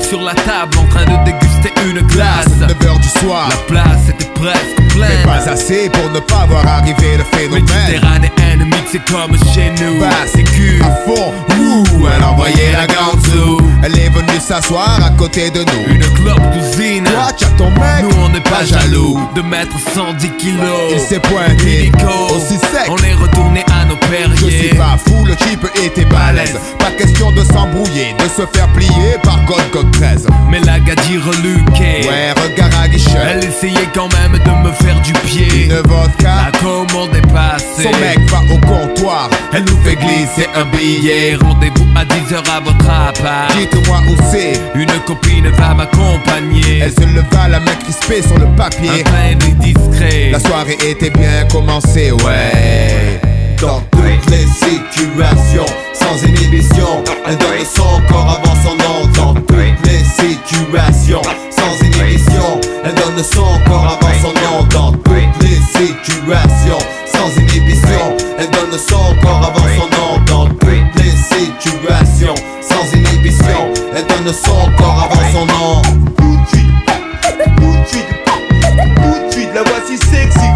sur la table en train de déguster une glace. 9h du soir, la place était presque pleine, mais pas assez pour ne pas voir arriver le phénomène. Méditerranéenne mixée comme chez nous. Basse aiguë à fond, ouh, elle envoyait la ganzou. Elle est venue s'asseoir à côté de nous. Une clope cousine. Toi, t'as ton mec, nous on n'est pas jaloux de mettre 110 kilos. Il s'est pointé, aussi sec. On est retourné à nos perriers. Je suis pas fou, le type était balèze. Pas question de s'embrouiller, de se faire plier par God 13. Mais la gadie reluquée, ouais, regard à guichet. Elle essayait quand même de me faire du pied. Une vodka, la commande est passée. Son mec va au comptoir, elle nous fait glisser un billet. Rendez-vous à 10h à votre appart. Dites-moi où c'est. Une copine va m'accompagner. Elle se leva, la main crispée sur le papier. Un train discret. La soirée était bien commencée, ouais. Dans toutes les situations, sans inhibition, elle donne son corps avant son nom. Dans toutes les situations, sans inhibition, elle donne son corps avant son nom. Dans toutes les situations, sans inhibition, elle donne son corps avant son nom. Dans toutes les situations, sans inhibition, elle donne son corps avant son nom. Tout de suite, la voici sexy.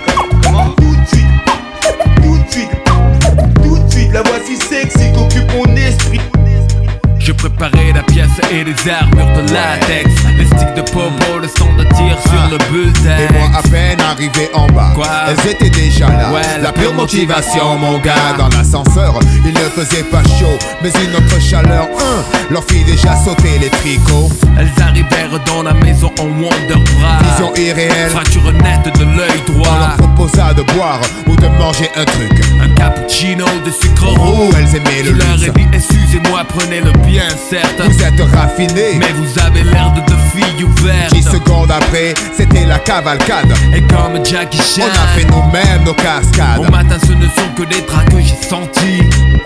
La voici sexy qu'occupe mon esprit. Je préparais la pièce et les armures de latex. Les sticks de popo, le son de tir sur le bullseye. Et moi à peine arrivé en bas, quoi? Elles étaient déjà là, ouais, la pure motivation mon gars. Dans l'ascenseur, il ne faisait pas chaud, mais une autre chaleur, leur fit déjà sauter les tricots. Elles arrivèrent dans la maison en Wonderbra. Vision irréelle, fracture nette de l'œil droit. On leur proposa de boire ou de manger un truc. Un cappuccino de sucre roux. Elles aimaient le luxe. Je leur ai dit, excusez-moi, prenez le bien certes. Vous êtes raffinés, mais vous avez l'air de deux filles ouvertes. 10 secondes après, c'était la cavalcade. Et comme Jackie Chan, on a fait nous-mêmes nos cascades. Au matin ce ne sont que des draps que j'ai sentis.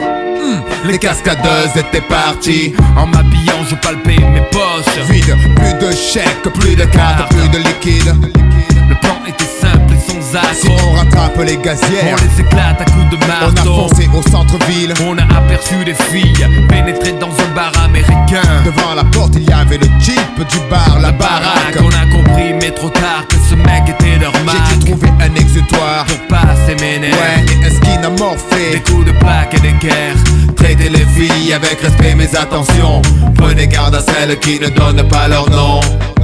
Les cascadeuses étaient parties. En m'habillant je palpais mes poches. Vide, plus de chèques, plus de cartes, plus de liquide. Le plan était simple et sans accroc. Si on rattrape les gazières, on les éclate à coups de marteau. On a foncé au centre-ville. On a aperçu des filles pénétrer dans un bar américain. Devant la porte il y avait le jeep du bar, la baraque. On a compris mais trop tard que ce mec était leur marque. J'ai dû trouver un exutoire pour passer mes nerfs. Ouais, et un skin amorphé. Des coups de plaque et des guerres. Traitez les filles avec respect mais attention. Prenez garde à celles qui ne donnent pas leur nom.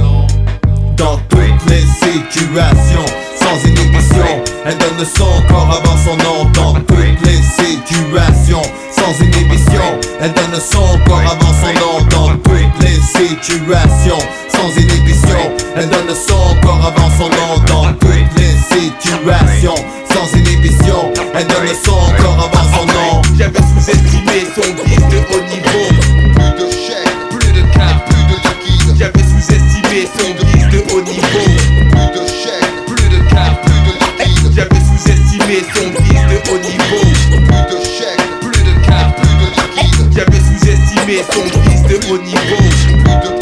Dans toutes les situations, sans inhibition, elle donne son corps avant son nom. Dans toutes les situations, sans inhibition, elle donne son corps avant son nom. Dans toutes les situations, sans inhibition, elle donne son corps avant son nom. Dans toutes les situations, sans inhibition, elle donne son corps avant son nom. J'avais sous-estimé son vice de haut niveau. Plus de chèques, plus de cartes, plus de liquide. J'avais sous-estimé son vice de haut niveau. Plus de chèques, plus de cartes, plus de liquide. J'avais sous-estimé son vice de haut niveau. Plus de chèques, plus de cartes, plus de liquide. J'avais sous-estimé son vice de haut niveau. Plus de